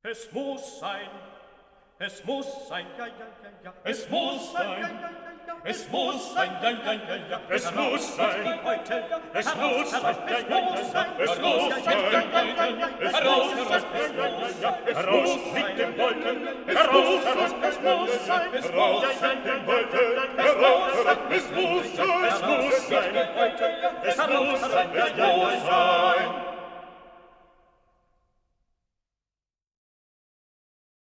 Es muss sein, es muss sein, ja, ja, ja, ja. Es muss sein, Es muss sein, ja, ja, ja, ja. es muss sein, Heute, es muss sein, es muss sein, es muss sein, heraus, heraus mit dem Wolken, heraus, es muss sein, es heraus muss sein, mit dem Wolken, heraus, es muss sein, es muss sein, es muss sein, ja, ja, ja, sein.